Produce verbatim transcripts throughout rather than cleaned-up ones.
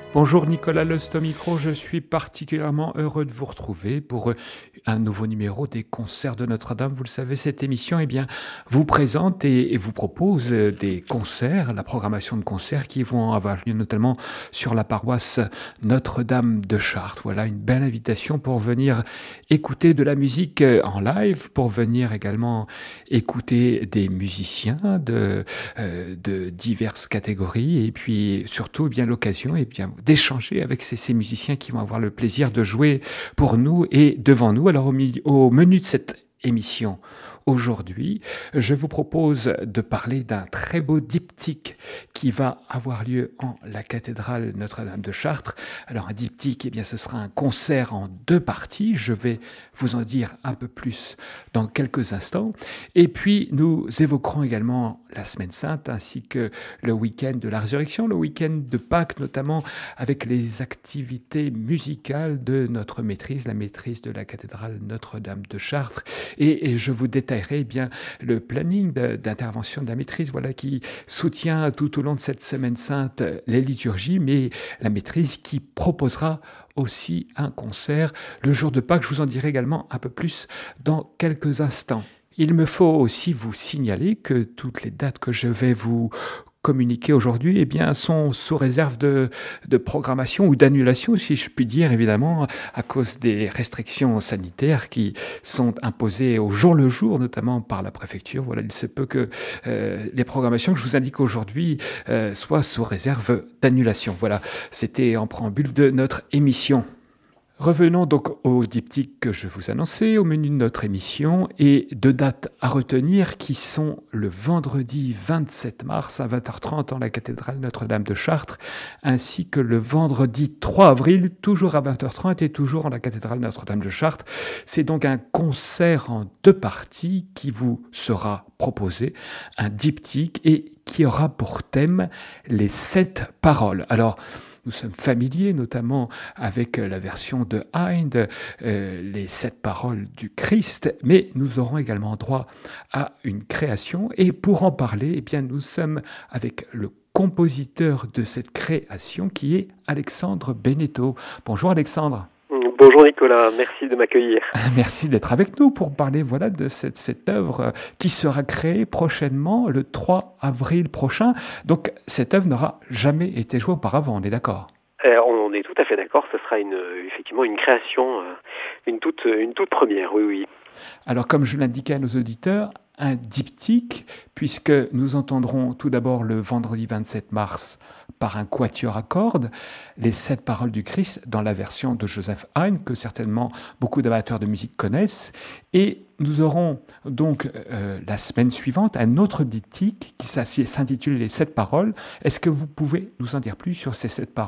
Bonjour Nicolas Lust au micro, je suis particulièrement heureux de vous retrouver pour un nouveau numéro des concerts de Notre-Dame. Vous le savez, cette émission eh bien, vous présente et, et vous propose des concerts, la programmation de concerts qui vont avoir lieu notamment sur la paroisse Notre-Dame de Chartres. Voilà une belle invitation pour venir écouter de la musique en live, pour venir également écouter des musiciens de, euh, de diverses catégories et puis surtout eh bien l'occasion eh bien d'échanger avec ces, ces musiciens qui vont avoir le plaisir de jouer pour nous et devant nous. Alors au, milieu, au menu de cette émission, aujourd'hui, je vous propose de parler d'un très beau diptyque qui va avoir lieu en la cathédrale Notre-Dame de Chartres. Alors un diptyque, eh bien, ce sera un concert en deux parties. Je vais vous en dire un peu plus dans quelques instants. Et puis, nous évoquerons également la Semaine Sainte ainsi que le week-end de la Résurrection, le week-end de Pâques, notamment avec les activités musicales de notre maîtrise, la maîtrise de la cathédrale Notre-Dame de Chartres. Et, et je vous détaillerai eh bien le planning de, d'intervention de la maîtrise, voilà, qui soutient tout au long de cette Semaine Sainte les liturgies, mais la maîtrise qui proposera aussi un concert le jour de Pâques. Je vous en dirai également un peu plus dans quelques instants. Il me faut aussi vous signaler que toutes les dates que je vais vous communiquer aujourd'hui eh bien, sont sous réserve de, de programmation ou d'annulation, si je puis dire, évidemment, à cause des restrictions sanitaires qui sont imposées au jour le jour, notamment par la préfecture. Voilà, il se peut que euh, les programmations que je vous indique aujourd'hui euh, soient sous réserve d'annulation. Voilà, c'était en préambule de notre émission. Revenons donc au diptyque que je vous annonçais au menu de notre émission et deux dates à retenir qui sont le vendredi vingt-sept mars à vingt heures trente en la cathédrale Notre-Dame de Chartres ainsi que le vendredi trois avril toujours à vingt heures trente et toujours en la cathédrale Notre-Dame de Chartres. C'est donc un concert en deux parties qui vous sera proposé, un diptyque et qui aura pour thème les sept paroles. Alors, nous sommes familiers notamment avec la version de Haydn, euh, les sept paroles du Christ, mais nous aurons également droit à une création. Et pour en parler, eh bien, nous sommes avec le compositeur de cette création qui est Alexandre Beneteau. Bonjour Alexandre. Bonjour Nicolas, merci de m'accueillir. Merci d'être avec nous pour parler voilà, de cette, cette œuvre qui sera créée prochainement, le trois avril prochain. Donc cette œuvre n'aura jamais été jouée auparavant, on est d'accord ? euh, On est tout à fait d'accord, ce sera une, effectivement une création, une toute, une toute première, oui, oui. Alors comme je l'indiquais à nos auditeurs, un diptyque, puisque nous entendrons tout d'abord le vendredi vingt-sept mars par un quatuor à cordes, les sept paroles du Christ dans la version de Joseph Haydn, que certainement beaucoup d'amateurs de musique connaissent. Et nous aurons donc euh, la semaine suivante un autre diptyque qui s'intitule Les sept paroles. Est-ce que vous pouvez nous en dire plus sur ces sept paroles ?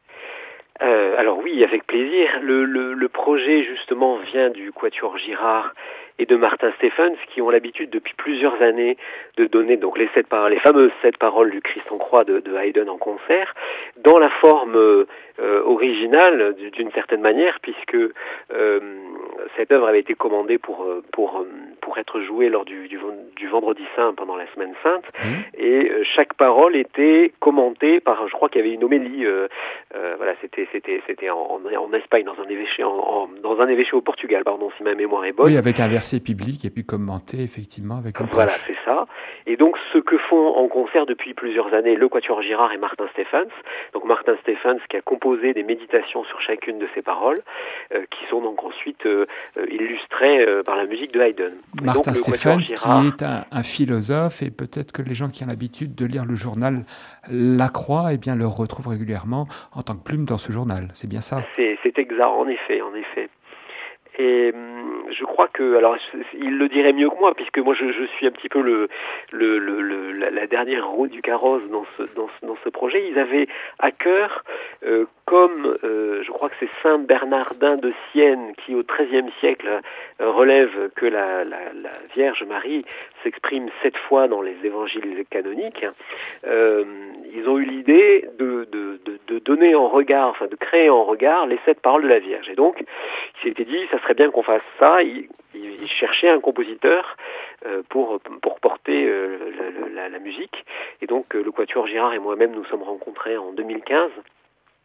euh, Alors oui, avec plaisir. Le, le, le projet justement vient du quatuor Girard et de Martin Stephens, qui ont l'habitude depuis plusieurs années de donner donc les sept paroles, les fameuses sept paroles du Christ en croix de, de Haydn en concert, dans la forme euh, originale d'une certaine manière, puisque euh, cette œuvre avait été commandée pour pour pour être jouée lors du, du, du Vendredi Saint pendant la Semaine Sainte, mmh. et chaque parole était commentée par, je crois qu'il y avait une homélie, euh, euh, voilà, c'était c'était c'était en, en Espagne dans un évêché en, en, dans un évêché au Portugal, pardon, si ma mémoire est bonne. Oui, avec un verset biblique et puis commenté effectivement avec une Voilà, prêche. c'est ça. Et donc ce que font en concert depuis plusieurs années le quatuor Girard et Martin Stephens, donc Martin Stephens qui a composé des méditations sur chacune de ces paroles, euh, qui sont donc ensuite euh, illustrées euh, par la musique de Haydn. Martin donc, Stephens Girard, qui est un, un philosophe, et peut-être que les gens qui ont l'habitude de lire le journal La Croix, eh bien, le retrouvent régulièrement en tant que plume dans ce journal. C'est bien ça ? C'est, c'est exact, en effet, en effet. Et je crois que, alors, il le dirait mieux que moi, puisque moi je, je suis un petit peu le, le, le, le la, la dernière roue du carrosse dans ce, dans ce, dans ce projet. Ils avaient à cœur, euh, comme euh, je crois que c'est Saint Bernardin de Sienne qui au treizième siècle euh, relève que la, la, la Vierge Marie s'exprime sept fois dans les évangiles canoniques. Euh, ils ont eu l'idée de, de, de, de donner en regard, enfin de créer en regard les sept paroles de la Vierge. Et donc, il s'était dit, ça serait bien qu'on fasse ça. Il, il cherchait un compositeur euh, pour pour porter euh, la, la, la musique. Et donc, euh, le quatuor Girard et moi-même nous sommes rencontrés en deux mille quinze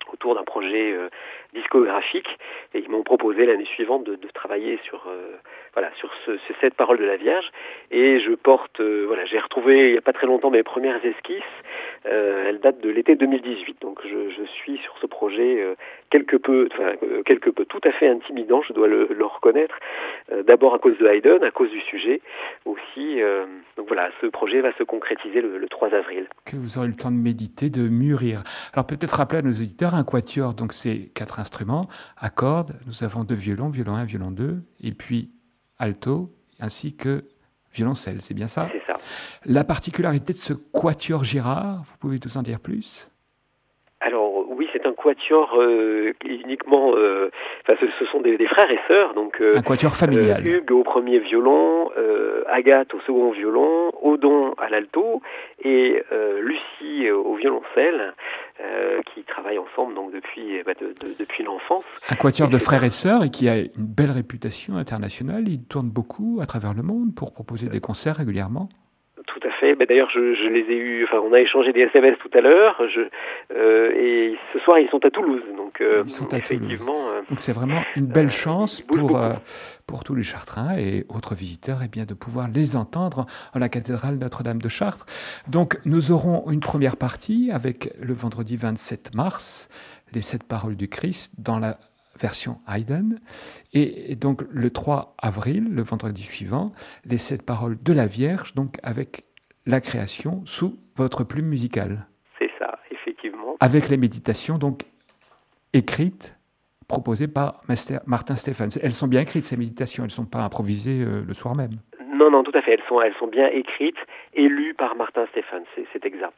autour d'un projet euh, discographique, et ils m'ont proposé l'année suivante de, de travailler sur euh, voilà sur ce, ce sept paroles de la Vierge, et je porte euh, voilà j'ai retrouvé il y a pas très longtemps mes premières esquisses. Euh, elles datent de l'été deux mille dix-huit, donc je, je suis sur ce projet euh, quelque peu enfin euh, quelque peu tout à fait intimidant, je dois le, le reconnaître, euh, d'abord à cause de Haydn, à cause du sujet aussi, euh, donc voilà, ce projet va se concrétiser le, le trois avril. Que vous aurez le temps de méditer, de mûrir. Alors peut-être rappeler à nos auditeurs un quatuor, donc c'est quatre instruments, à cordes, nous avons deux violons, violon un, violon deux, et puis alto, ainsi que violoncelle, c'est bien ça? C'est ça. La particularité de ce quatuor Girard, vous pouvez nous en dire plus? Alors oui, c'est un quatuor euh, uniquement, euh, enfin ce, ce sont des, des frères et sœurs, donc euh, un quatuor familial. Euh, Hugues au premier violon, euh, Agathe au second violon, Odon à l'alto et euh, Lucie au violoncelle, euh, qui travaillent ensemble donc depuis bah, de, de, depuis l'enfance. Un quatuor de frères et sœurs et qui a une belle réputation internationale. Il tourne beaucoup à travers le monde pour proposer des concerts régulièrement. Tout à fait. Ben d'ailleurs, je, je les ai eus. Enfin, on a échangé des S M S tout à l'heure. Je, euh, et ce soir, ils sont à Toulouse. Donc, euh, ils sont à Toulouse. Euh, donc, c'est vraiment une belle euh, chance pour euh, pour tous les Chartrains et autres visiteurs, et eh bien de pouvoir les entendre en la cathédrale Notre-Dame de Chartres. Donc, nous aurons une première partie avec le vendredi vingt-sept mars, les sept paroles du Christ dans la version Haydn, et donc le trois avril, le vendredi suivant, les sept paroles de la Vierge, donc avec la création sous votre plume musicale. C'est ça, effectivement. Avec les méditations donc écrites, proposées par Martin Stephens. Elles sont bien écrites, ces méditations, elles ne sont pas improvisées euh, le soir même. Non, non, tout à fait, elles sont, elles sont bien écrites et lues par Martin Stephens, c'est, c'est exact.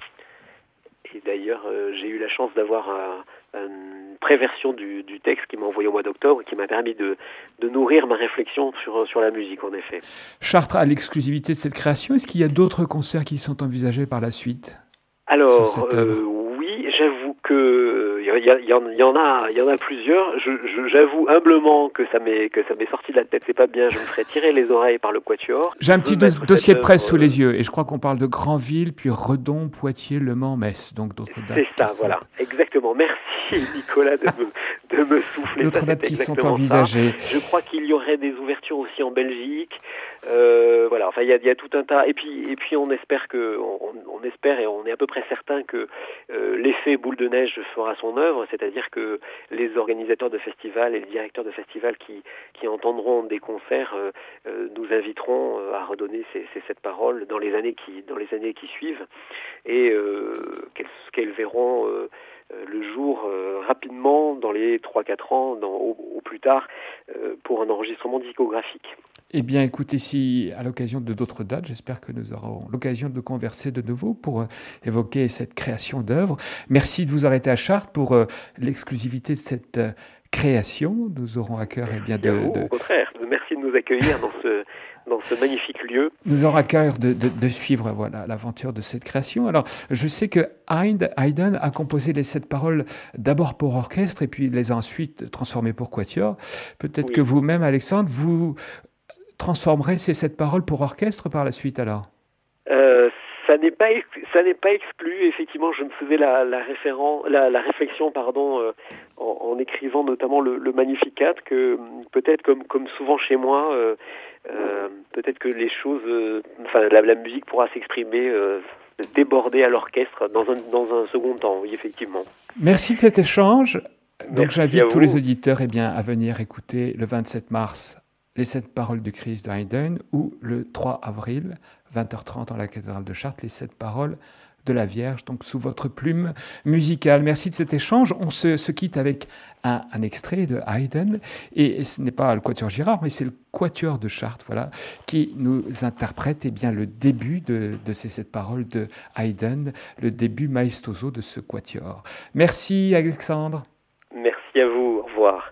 Et d'ailleurs, euh, j'ai eu la chance d'avoir un, une préversion du, du texte qui m'a envoyé au mois d'octobre, qui m'a permis de, de nourrir ma réflexion sur, sur la musique, en effet. Chartres a l'exclusivité de cette création. Est-ce qu'il y a d'autres concerts qui sont envisagés par la suite? Alors, euh, oui, j'avoue que il y, y, y, en, y en a, il y en a plusieurs. Je, je, j'avoue humblement que ça m'est que ça m'est sorti de la tête. C'est pas bien. Je me ferais tirer les oreilles par le quatuor. J'ai un petit do- dossier de presse sous les yeux et je crois qu'on parle de Granville, puis Redon, Poitiers, Le Mans, Metz. Donc d'autres dates. C'est ça, voilà, sont... exactement. Merci Nicolas de me, de me souffler. D'autres ça, dates qui sont envisagées. Ça. Je crois qu'il y aurait des ouvertures aussi en Belgique. Euh, voilà, enfin il y a, y a tout un tas. Et puis et puis on espère que on, on espère et on est à peu près certain que euh, l'effet boule de neige fera son œuvre, c'est-à-dire que les organisateurs de festivals et les directeurs de festivals qui qui entendront des concerts euh, euh, nous inviteront euh, à redonner ces, ces sept paroles dans les années qui dans les années qui suivent et euh, qu'elles, qu'elles verront euh, le jour euh, rapidement dans les trois à quatre ans, dans, au, au plus tard, euh, pour un enregistrement discographique. Eh bien, écoutez, si à l'occasion de d'autres dates, j'espère que nous aurons l'occasion de converser de nouveau pour euh, évoquer cette création d'œuvres. Merci de vous arrêter à Chartres pour euh, l'exclusivité de cette euh, création. Nous aurons à cœur, eh bien, de, vous, de... Au contraire, merci de nous accueillir dans ce... dans ce magnifique lieu. Nous aurons à cœur de, de, de suivre voilà, l'aventure de cette création. Alors, je sais que Haydn a composé les sept paroles d'abord pour orchestre et puis les a ensuite transformées pour quatuor. Peut-être oui. que vous-même, Alexandre, vous transformerez ces sept paroles pour orchestre par la suite alors euh, ça n'est pas ça n'est pas exclu. Effectivement, je me faisais la la, référent, la, la réflexion pardon euh, en, en écrivant notamment le, le Magnificat que peut-être comme comme souvent chez moi euh, euh, peut-être que les choses euh, enfin la, la musique pourra s'exprimer euh, déborder à l'orchestre dans un dans un second temps. Oui, effectivement. Merci de cet échange. Donc Merci j'invite tous les auditeurs eh bien à venir écouter le vingt-sept mars les sept paroles du Christ de Haydn ou le trois avril, vingt heures trente en la cathédrale de Chartres, les sept paroles de la Vierge, donc sous votre plume musicale. Merci de cet échange. On se, se quitte avec un, un extrait de Haydn, et ce n'est pas le Quatuor Girard, mais c'est le Quatuor de Chartres, voilà, qui nous interprète eh bien, le début de, de ces sept paroles de Haydn, le début maestoso de ce Quatuor. Merci Alexandre. Merci à vous, au revoir.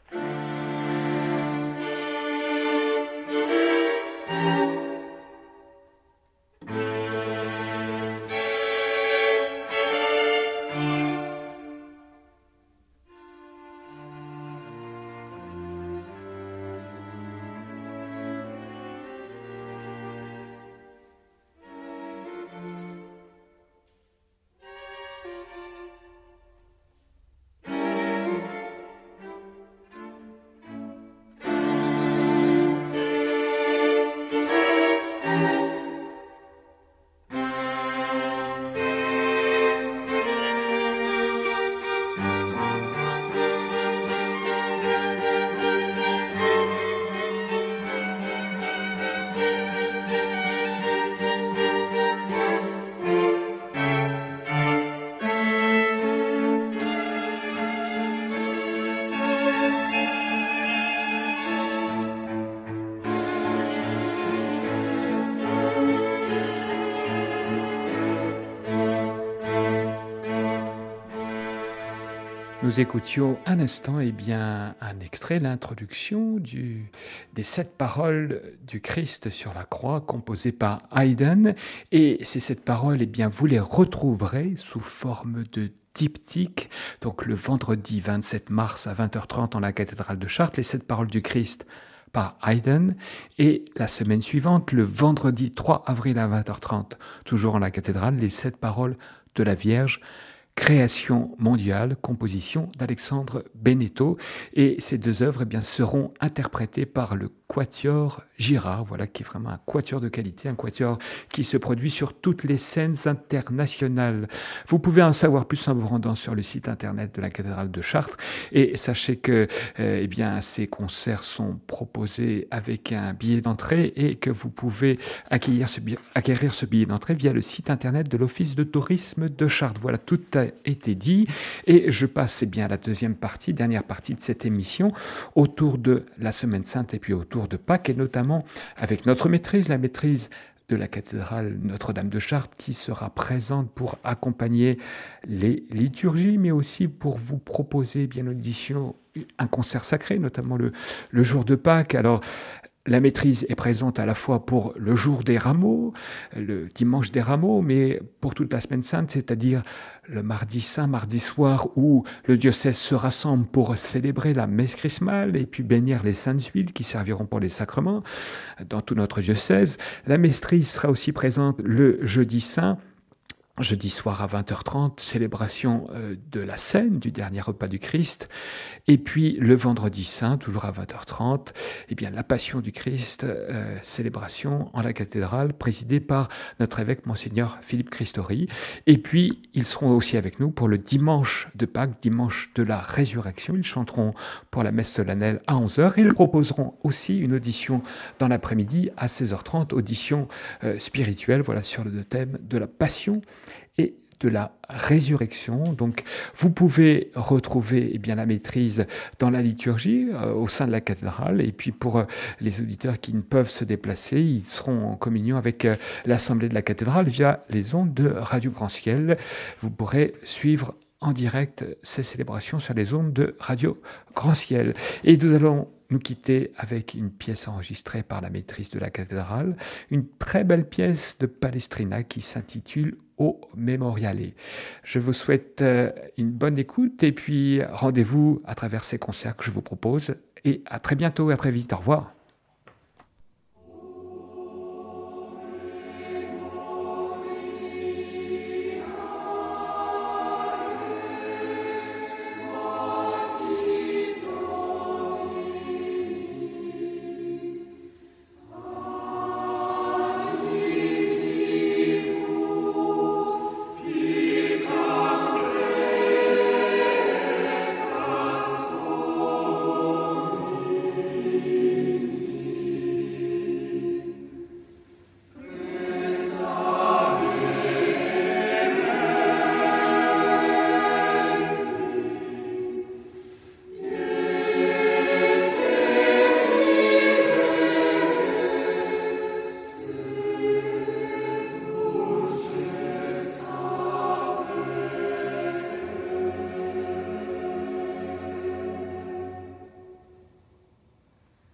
Nous écoutions un instant eh bien, un extrait, l'introduction du, des sept paroles du Christ sur la croix, composées par Haydn. Et ces sept paroles, eh bien, vous les retrouverez sous forme de diptyque, donc le vendredi vingt-sept mars à vingt heures trente en la cathédrale de Chartres, les sept paroles du Christ par Haydn, et la semaine suivante, le vendredi trois avril à vingt heures trente, toujours en la cathédrale, les sept paroles de la Vierge, Création mondiale, composition d'Alexandre Beneteau. Et ces deux œuvres eh bien, seront interprétées par le Quatuor Girard, voilà, qui est vraiment un quatuor de qualité, un quatuor qui se produit sur toutes les scènes internationales. Vous pouvez en savoir plus en vous rendant sur le site internet de la cathédrale de Chartres. Et sachez que euh, eh bien, ces concerts sont proposés avec un billet d'entrée et que vous pouvez acquérir ce billet, acquérir ce billet d'entrée via le site internet de l'Office de tourisme de Chartres. Voilà, tout a été dit. Et je passe eh bien, à la deuxième partie, dernière partie de cette émission, autour de la Semaine Sainte et puis autour de Pâques, et notamment avec notre maîtrise, la maîtrise de la cathédrale Notre-Dame de Chartres, qui sera présente pour accompagner les liturgies, mais aussi pour vous proposer bien audition un concert sacré, notamment le, le jour de Pâques. Alors, la maîtrise est présente à la fois pour le jour des rameaux, le dimanche des rameaux, mais pour toute la semaine sainte, c'est-à-dire le mardi saint, mardi soir, où le diocèse se rassemble pour célébrer la messe chrismale et puis bénir les saintes huiles qui serviront pour les sacrements dans tout notre diocèse. La maîtrise sera aussi présente le jeudi saint, jeudi soir à vingt heures trente, célébration euh, de la scène du dernier repas du Christ. Et puis le vendredi saint, toujours à vingt heures trente, eh bien, la Passion du Christ, euh, célébration en la cathédrale, présidée par notre évêque Monseigneur Philippe Christori. Et puis, ils seront aussi avec nous pour le dimanche de Pâques, dimanche de la résurrection. Ils chanteront pour la messe solennelle à onze heures et ils proposeront aussi une audition dans l'après-midi à seize heures trente, audition euh, spirituelle, voilà, sur le thème de la Passion et de la résurrection. Donc, vous pouvez retrouver eh bien, la maîtrise dans la liturgie euh, au sein de la cathédrale. Et puis, pour euh, les auditeurs qui ne peuvent se déplacer, ils seront en communion avec euh, l'Assemblée de la cathédrale via les ondes de Radio Grand Ciel. Vous pourrez suivre en direct ces célébrations sur les ondes de Radio Grand Ciel. Et nous allons nous quitter avec une pièce enregistrée par la maîtrise de la cathédrale, une très belle pièce de Palestrina qui s'intitule Au Memoriale. Je vous souhaite une bonne écoute et puis rendez-vous à travers ces concerts que je vous propose et à très bientôt, à très vite. Au revoir.